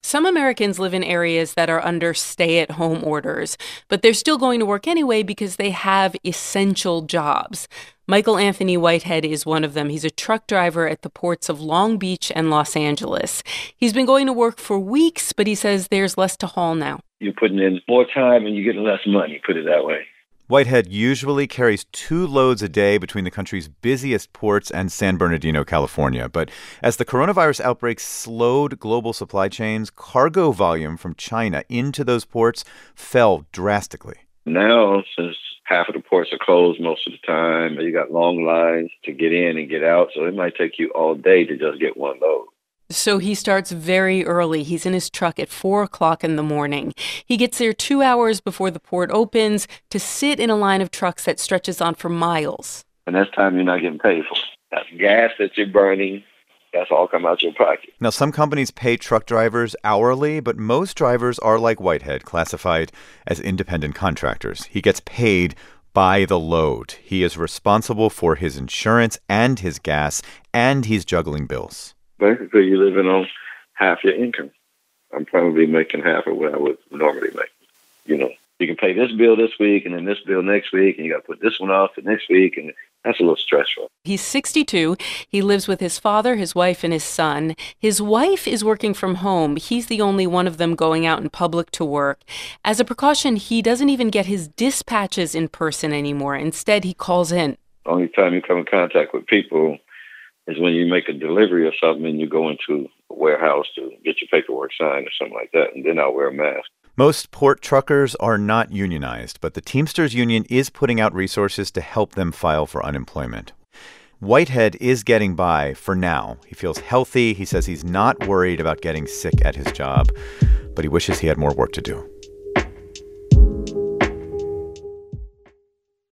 Some Americans live in areas that are under stay-at-home orders, but they're still going to work anyway because they have essential jobs. Michael Anthony Whitehead is one of them. He's a truck driver at the ports of Long Beach and Los Angeles. He's been going to work for weeks, but he says there's less to haul now. You're putting in more time and you're getting less money, put it that way. Whitehead usually carries 2 loads a day between the country's busiest ports and San Bernardino, California. But as the coronavirus outbreak slowed global supply chains, cargo volume from China into those ports fell drastically. Now, since half of the ports are closed most of the time, you got long lines to get in and get out, so it might take you all day to just get one load. So he starts very early. He's in his truck at 4 o'clock in the morning. He gets there 2 hours before the port opens to sit in a line of trucks that stretches on for miles. And that's time you're not getting paid for. That's gas that you're burning. That's all come out your pocket. Now, some companies pay truck drivers hourly, but most drivers are like Whitehead, classified as independent contractors. He gets paid by the load. He is responsible for his insurance and his gas, and he's juggling bills. Basically, you're living on half your income. I'm probably making half of what I would normally make. You can pay this bill this week and then this bill next week, and you got to put this one off for next week, and that's a little stressful. He's 62. He lives with his father, his wife, and his son. His wife is working from home. He's the only one of them going out in public to work. As a precaution, he doesn't even get his dispatches in person anymore. Instead, he calls in. The only time you come in contact with people is when you make a delivery or something and you go into a warehouse to get your paperwork signed or something like that, and then I'll wear a mask. Most port truckers are not unionized, but the Teamsters Union is putting out resources to help them file for unemployment. Whitehead is getting by for now. He feels healthy. He says he's not worried about getting sick at his job, but he wishes he had more work to do.